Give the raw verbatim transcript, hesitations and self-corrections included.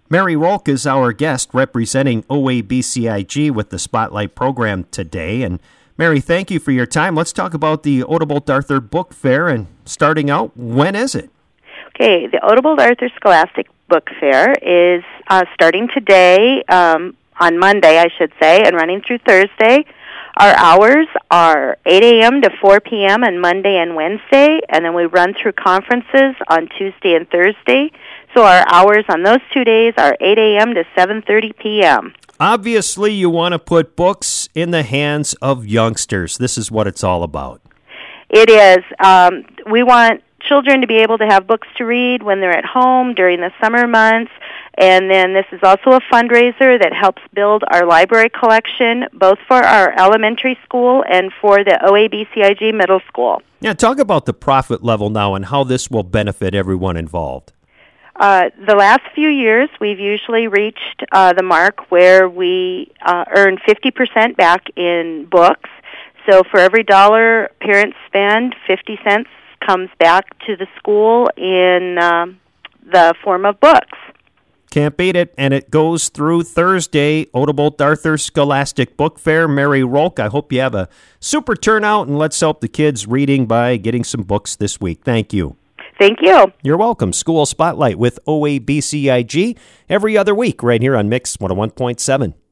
Mary Rolk is our guest representing O A B C I G with the Spotlight program today. And Mary, thank you for your time. Let's talk about the Odebolt Arthur Book Fair. And starting out, when is it? Okay, the Odebolt Arthur Scholastic Book Fair is uh, starting today, um, on Monday, I should say, and running through Thursday. Our hours are eight a.m. to four p.m. on Monday and Wednesday, and then we run through conferences on Tuesday and Thursday. So our hours on those two days are eight a.m. to seven thirty p.m. Obviously, you want to put books in the hands of youngsters. This is what it's all about. It is. Um, we want children to be able to have books to read when they're at home during the summer months. And then this is also a fundraiser that helps build our library collection, both for our elementary school and for the O A B C I G middle school. Yeah, talk about the profit level now and how this will benefit everyone involved. Uh, the last few years, we've usually reached uh, the mark where we uh, earn fifty percent back in books. So for every dollar parents spend, fifty cents comes back to the school in um, the form of books. Can't beat it, and it goes through Thursday, Odebolt Arthur Scholastic Book Fair. Mary Rolk, I hope you have a super turnout, and let's help the kids reading by getting some books this week. Thank you. Thank you. You're welcome. School Spotlight with O A B C I G every other week right here on Mix one oh one point seven.